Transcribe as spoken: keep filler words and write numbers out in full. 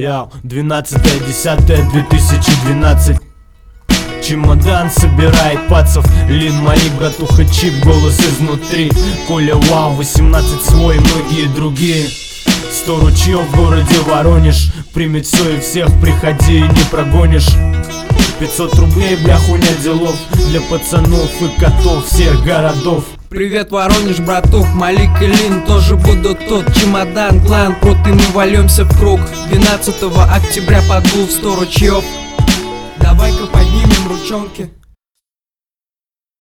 Я двенадцатое десятое две тысячи двенадцать. Чемодан собирает пацов, Лин, мои, братуха, чип, голос изнутри. Коля, вау, восемнадцать свой, многие другие. Сто ручьев в городе Воронеж, примет все и всех, приходи и не прогонишь. Пятьсот рублей, бля, хуйня делов, для пацанов и котов всех городов. Привет, Воронеж, братух, Малик и Лин тоже будут тут. Чемодан, клан, прут, и мы валемся в круг. Двенадцатого октября подул в сто ручьев. Давай-ка поднимем ручонки.